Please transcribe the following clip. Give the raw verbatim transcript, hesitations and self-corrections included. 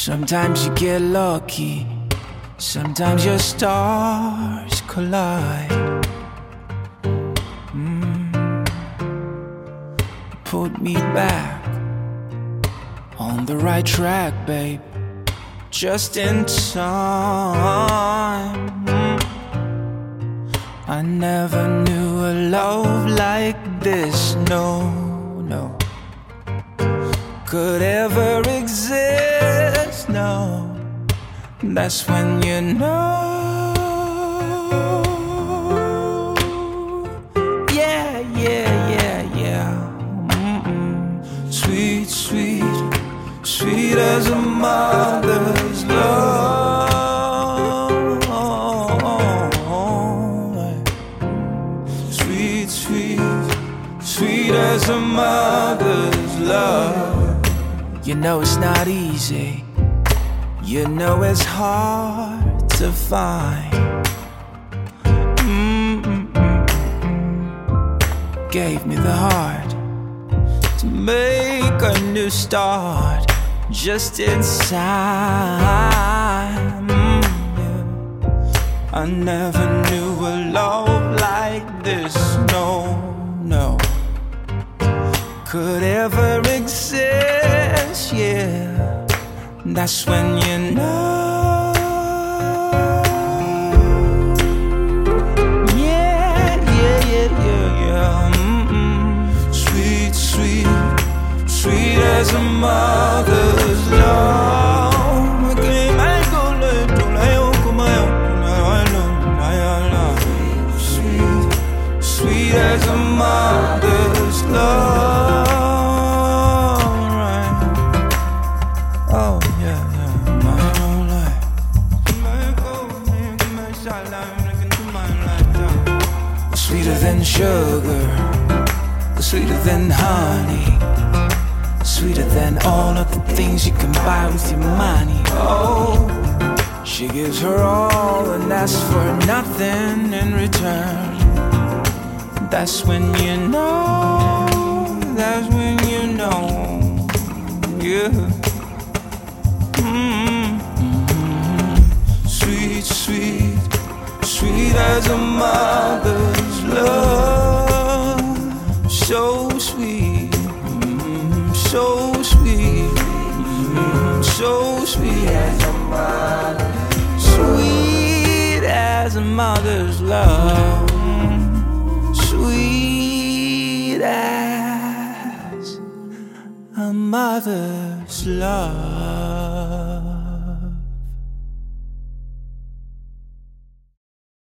Sometimes you get lucky, sometimes your stars collide. mm. Put me back on the right track, babe, just in time. mm. I never knew a love like this, no, no, could ever exist, no. That's when you know. Yeah, yeah, yeah, yeah. Mm-mm. Sweet, sweet, sweet as a mother's love. Sweet, sweet, sweet as a mother's love. You know it's not easy, you know it's hard to find. Mm-mm-mm-mm. Gave me the heart to make a new start, just inside. mm, yeah. I never knew a love like this, no, no, could ever exist, yeah. That's when you know. Yeah, yeah, yeah, yeah, yeah. Mm-mm. Sweet, sweet, sweet as a mother's love. Sweet, sweet as a mother's love. Oh, yeah, yeah, my whole life. Sweeter than sugar, sweeter than honey, sweeter than all of the things you can buy with your money. Oh, she gives her all and asks for nothing in return. That's when you know, that's when you know, yeah. Mm-hmm. Sweet, sweet, sweet as a mother's love. So sweet, mm-hmm. so sweet, mm-hmm. so sweet as a mother. Sweet as a mother's love. Sweet as a mother's love.